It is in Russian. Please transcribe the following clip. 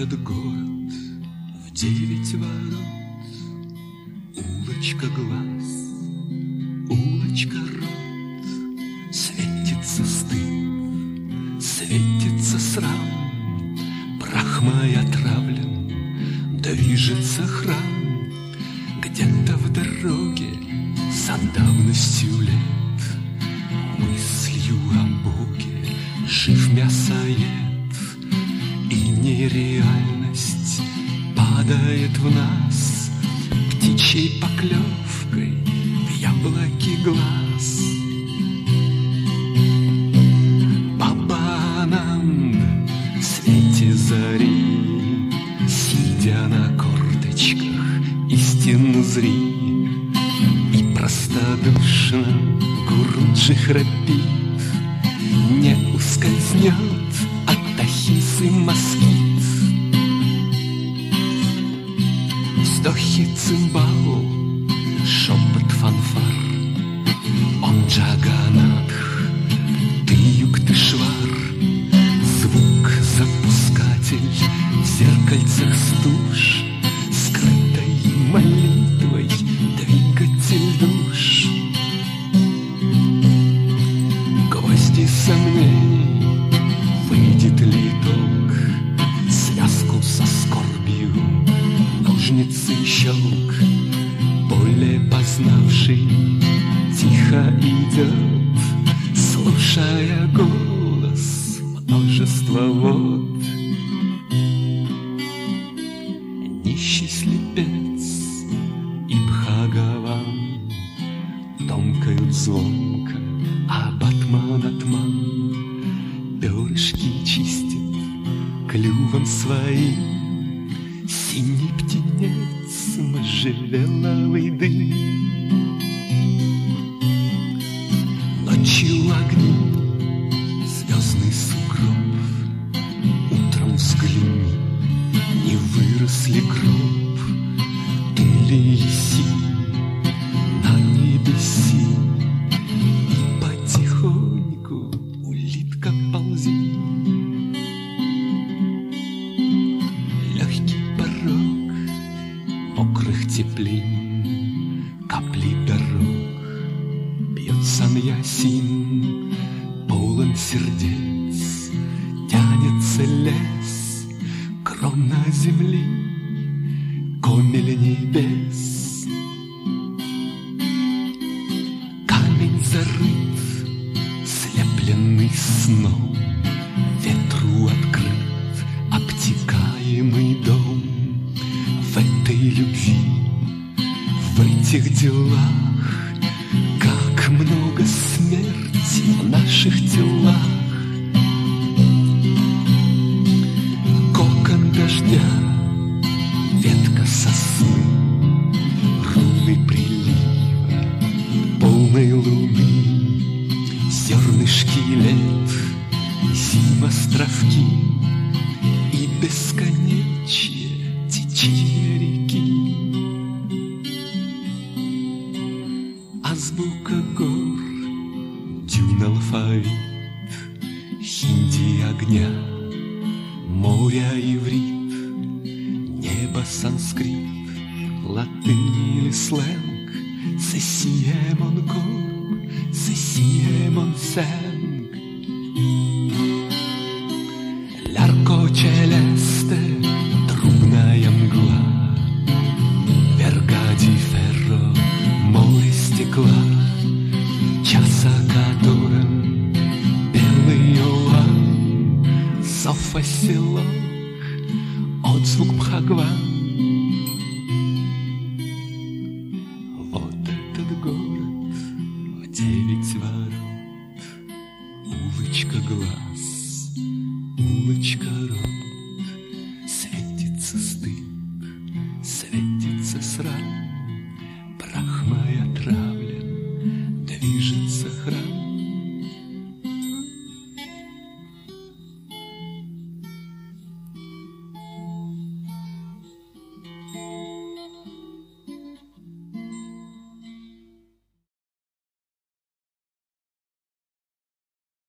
этот город в 9 ворот. Улочка глаз, улочка рот, светится стыд, светится срам, прах мой отравлен, движется храм. Где-то в дороге за давностью лет мыслью о Боге жив мясоед, и нереальность падает в нас птичьей поклевкой в яблоки глаз. Бабанан в свете зари, сидя на корточках, истину зри, и простодушно Гурджи храпит, не ускользнет от тахисы москит. Вздохи цимбал, шепот фанфар, он Джаганатх, ты Юктышвар. Звук запускатель в зеркальцах стуж, скрытой молитвой двигатель душ. Гвозди сомнений, выйдет ли итог, связку со скорбью, ножницы щелк. Более познавший тихо идет, слушая голос множества вод. Нищий слепец и Бхагаван томкают звонко, а Батман перышки чистит клювом своим. Синий птенец, можжевеловый дым. Ночью огни, звездный сугроб, утром взгляни, не вырос ли гроб. Ты ли еси на небеси, и потихоньку, улитка, ползи. Мокрых теплин, капли дорог, пьет Саньясин, полон сердец. Тянется лес, крона земли, комель небес. Камень зарыт, слепленный сном, ветру открыт обтекаемый дом. В этой любви, в этих делах, как много смерти в наших телах. Кокон дождя, ветка сосны, рулы прилива, полной луны, зернышки лет, зим островки и бесконечие течение реки. Азбука гор, дюн алфавит, хинди огня, моря иврит, небо санскрит, латынь или сленг. Ceci mon corps, ceci mon sang. L'arco celeste, трубная мгла, верга ди ферро, море стекла, час о котором белый улан, Софа селок, отзвук Бхагван. Вот этот город в 9 ворот, улочка глаз, улочка рот, светится стыд, светится срам, прах